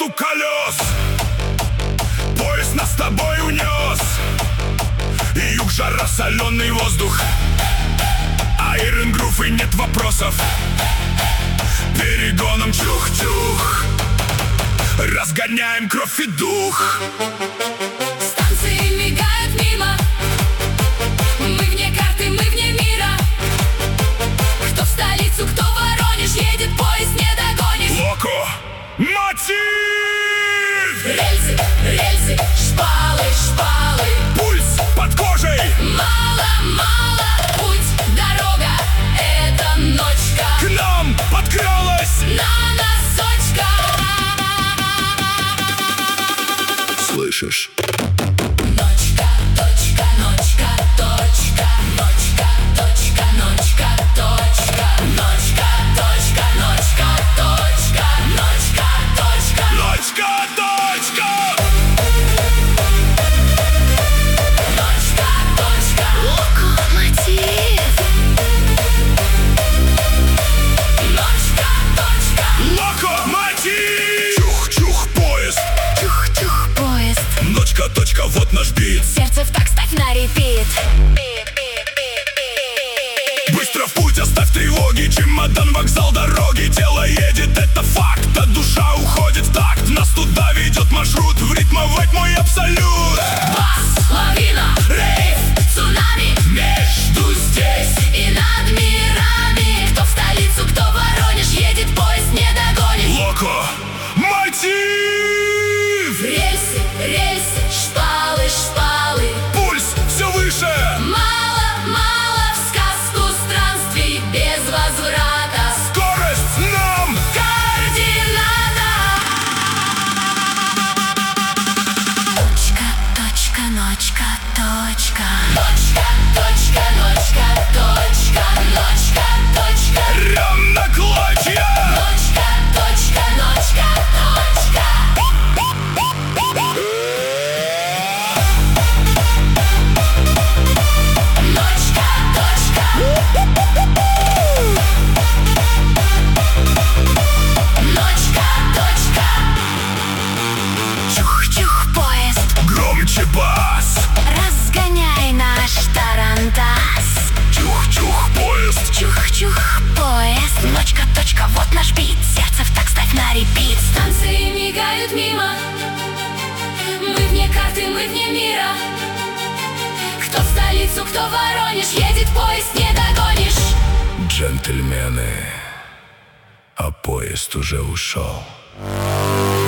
стук колес. Поезд нас с тобой унес. Юг, жара, соленый воздух. Айрон Грув и нет вопросов. Перегоном чух-чух. Разгоняем кровь и дух. Станции мигают мимо. Мы вне карты, мы вне мира. Кто в столицу, кто в Воронеж. Едет поезд, не догонишь. Локомотив! Рельсы, рельсы, шпалы, шпалы. Пульс под кожей. Мало, мало, путь, дорога. Это ночка. К нам подкралась. На носочках. Слышишь? Ночка, точка, ночка, точка. Ночка, точка, ночка, точка. Ночка, точка, ночка, точка. Ночка, точка. Ночка, точка! Ночка, точка. Локомотив. Ночка, точка. Локомотив! Чух-чух, поезд. Чух-чух, поезд. Ночка, точка, вот наш бит. Сердце в так, ставь на репит. Быстро в путь, оставь тревоги. Чемодан, вокзал, дороги. Тело едет, это факт. А душа уходит в такт. Нас туда ведет маршрут. В ритмовать мой абсолют. Бас, лавина, рейв, цунами. Между здесь. И над мирами. Кто в столицу, кто в Воронеж. Едет поезд, не догонишь. Локомотив! Рельсы, рельсы, шпалы, шпалы. Пульс все выше. Мало, мало в сказку странствий без возврата. Скорость нам. Координата. Точка, точка, ночка, точка. Ночка, точка, ночка, точка. Ночка, точка. Рвем на клочья. Ночка, точка, ночка, точка. Ночка, точка. Ночка, точка. Чух-чух, поезд. Громче бас. Разгоняй наш тарантас. Чух-чух, поезд. Чух-чух, поезд. Ночка, точка, вот наш бит. Сердце в так, ставь на репит. Станции мигают мимо. Мы вне карты, мы вне мира. Кто в столицу, кто в Воронеж. Едет поезд, не догонишь. Джентльмены, а поезд уже ушел.